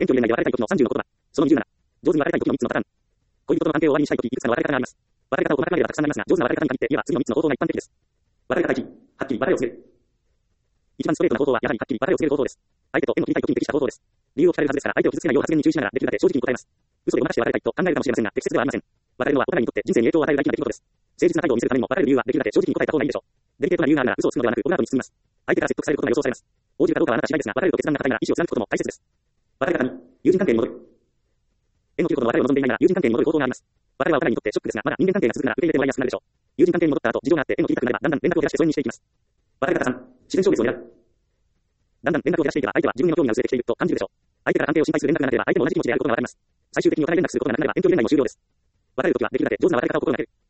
遠距離恋愛で別れたい時の30の言葉。その27。上手に別れたい時の3つのパターン。恋人との関係を終わりにしたい時、いくつかの別れ方があります。別れ方を細かくまではたくさんありますが、上手な別れ方に限って言えば次の3つの方法が一般的です。別れ方1、はっきり別れを告げる。一番ストレートな方法はやはりはっきり別れを告げる方法です。相手と縁の切りたい時に適した方法です。理由を聞かれるはずですから、相手を傷つけないよう発言に注意しながらできるだけ正直に答えます。嘘でごまかして別れたいと考えるかもしれませんが、適切ではありません。別れるのはお互いにとって人生に影響を与える大事な出来事です。誠実な態度を見せるためにも別れる理由はできるだけ正直に答えた方がいいでしょう。デリケートな理由があるなら嘘をつくのではなく、オブラートに包みます。相手から説得されることが予想されます。応じるかどうかはあなた次第ですが、別れると決断が固いなら意思を貫くことも大切です。別れ方に、友人関係に戻る。縁を切ることの別れを望んでいないなら友人関係に戻る方法があります。別れはお互いにとってショックですが、まだ人間関係が続くなら受け入れてもらいやすくなるでしょう。友人関係に戻った後、事情があって縁を切りたくなれば、だんだん連絡を減らして疎遠にしていきます。別れ方3、自然消滅を狙う。だんだん連絡を減らしていけば相手は自分への興味が薄れてきていると感じるでしょう。相手から関係を心配する連絡がなければ相手も同じ気持ちであることがわかります。最終的にお互い連絡することがなくなれば遠距離恋愛も終了です。別れるときはできるだけ上手な別れ方を心がける。